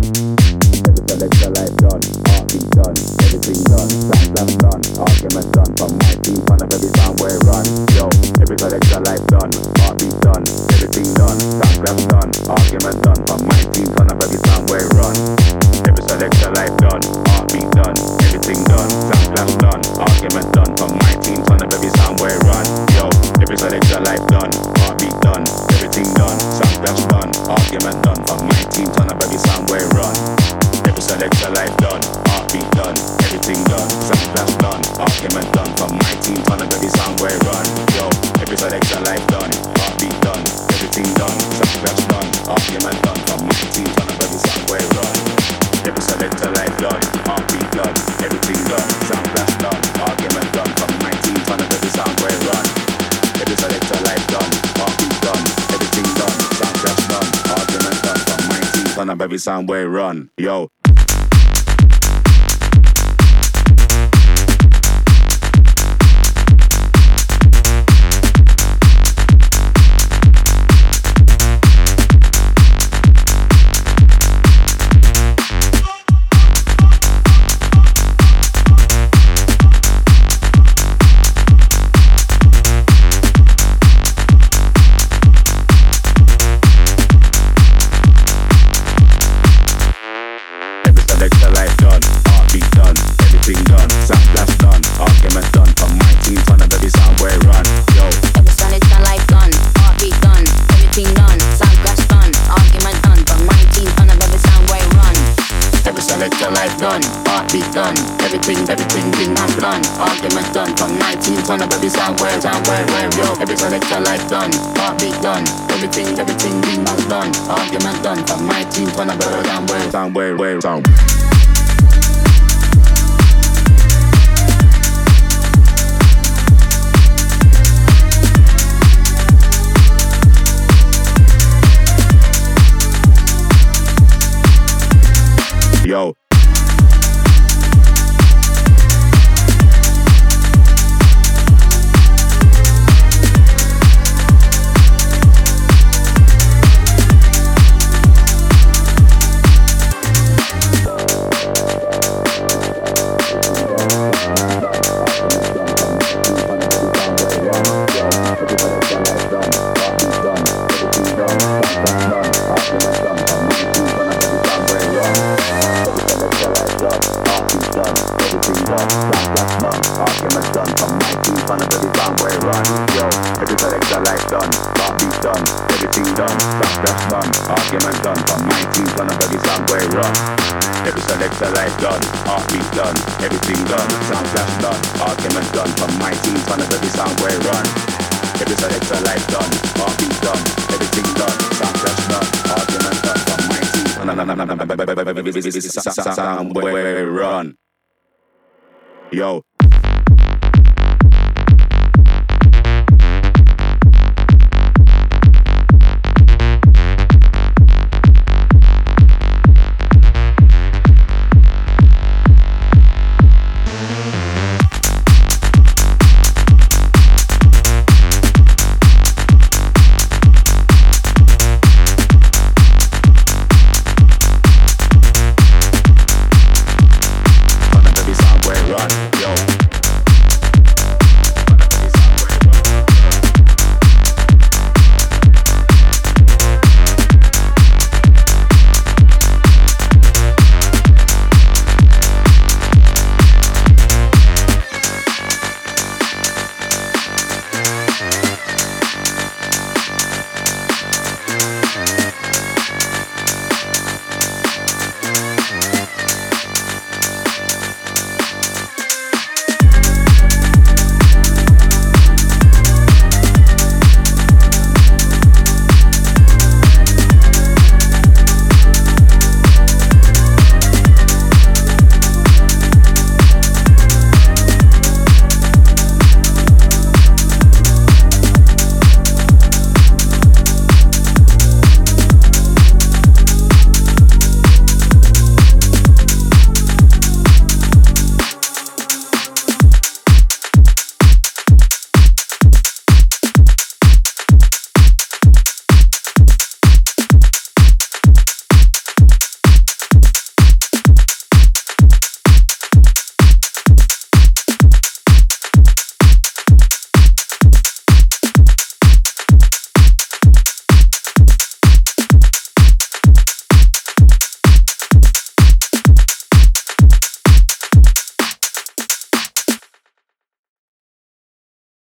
Every selector life done, heartbeat done, everything done, sound clap done, argument done. From my team, fun of every sound where it run. Yo, every selector life done, heartbeat done, everything done, sound clap done, argument done. From my team, fun of every sound where it run. Every selector life done, heartbeat done, everything done, sound clap done, argument done. From my team, fun of every sound where it run. Yo, every selector life done, heartbeat done, everything done, sound clap done, argument done. From my team, fun of every sound where it run. Every selector life done, heartbeat done, everything done, sound clap done, argument done. From my team, fun of every sound where it run. Yo, every selector life done, heartbeat done, everything done, sound clap done, argument done. From my team, fun of every sound where it run. Every selector life done, heartbeat done, everything done, sound clap done, argument done. From my team, fun of every sound where it run. Every selector life done, heartbeat done, everything done, sound clap done, argument done. From my team, fun of every sound where it run. Yo. Everything been done, argument done. From 19 ton of every sound where, yo. Every selector life done, heartbeat done. Everything been done, argument done. From 19 ton of every sound where, sound. Yo. Sound where it run. Yo.